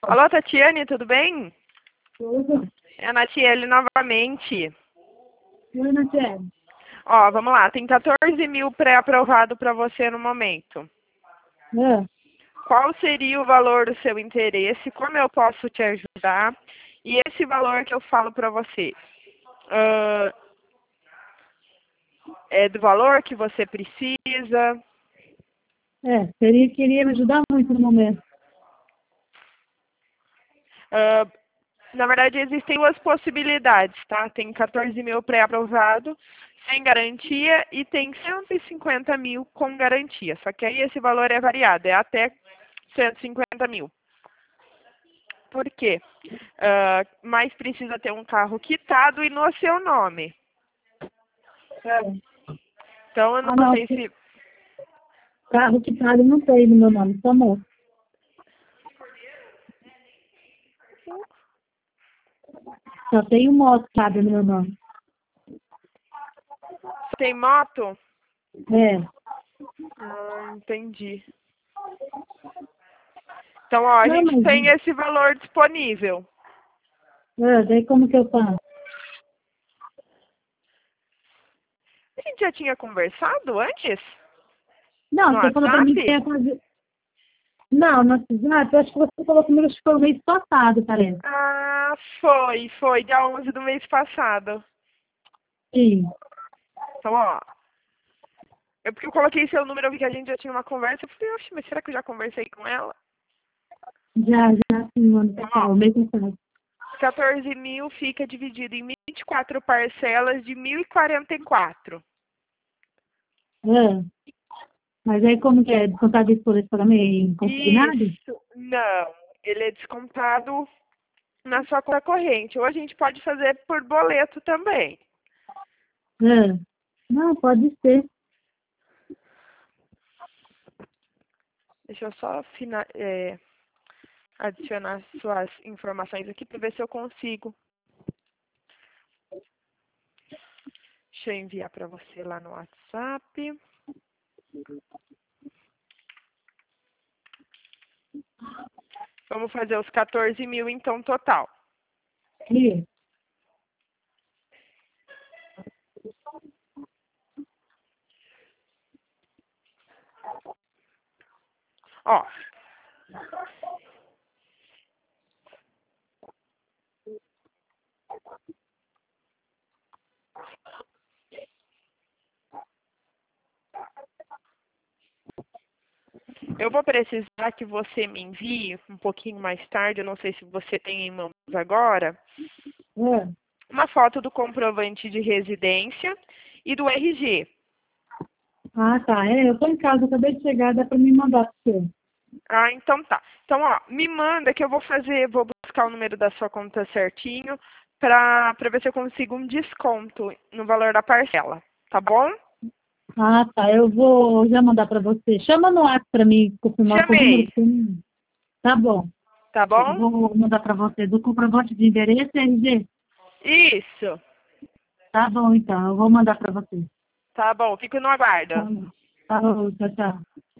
Alô, Tatiane, tudo bem? Tudo. É a Natiele novamente. Oi, Natiele. Ó, vamos lá, tem 14 mil pré-aprovado para você no momento. É, Qual seria o valor do seu interesse? Como eu posso te ajudar? E esse valor que eu falo para você, é do valor que você precisa? queria me ajudar muito no momento. Ah, na verdade, existem duas possibilidades, tá? Tem 14 mil pré-aprovado, sem garantia, e tem 150 mil com garantia. Só que aí esse valor é variado, é até 150 mil. Por quê? Mas precisa ter um carro quitado e no seu nome. É. Então, eu Ah, não não, sei se... carro quitado não tem no meu nome, só moto. Só tem moto quitada no meu nome. Tem moto? É, Entendi. Então, ó, a não, gente mas tem esse valor disponível. daí como que eu faço? A gente já tinha conversado antes? Não, No você falou pra mim que WhatsApp? ia fazer... Não, no WhatsApp, eu acho que você falou comigo, acho que foi o mês passado, parece. Ah, foi, dia 11 do mês passado. Sim, Então, ó, é porque eu coloquei seu número, eu vi que a gente já tinha uma conversa, eu falei, oxe, mas será que eu já conversei com ela? já sim, no ano Então, passado, ó, o mês passado. 14 mil fica dividido em 24 parcelas de 1.044. É, mas aí como que é? Descontado isso por esse pagamento consignado? Isso, não, ele é descontado na sua conta corrente, ou a gente pode fazer por boleto também. É. Não, pode ser. Deixa eu só adicionar suas informações aqui para ver se eu consigo. Deixa eu enviar para você lá no WhatsApp. Vamos fazer os 14 mil então total. Isso. Ó, eu vou precisar que você me envie um pouquinho mais tarde, eu não sei se você tem em mãos agora, É. uma foto do comprovante de residência e do RG. Ah, tá. Eu tô em casa, acabei de chegar, dá pra me mandar pra você. Ah, então tá. Então, ó, me manda que eu vou buscar o número da sua conta certinho para ver se eu consigo um desconto no valor da parcela, tá bom? Ah, tá. Eu vou já mandar pra você. Chama no WhatsApp pra mim confirmar com o número Chamei, que tem. Tá bom. tá Eu bom? vou mandar pra você do comprovante de endereço e RG. Isso. Tá bom, então. Eu vou mandar pra você. Tá bom, fico no Tá aguardo. bom. Tá bom, tchau, tchau.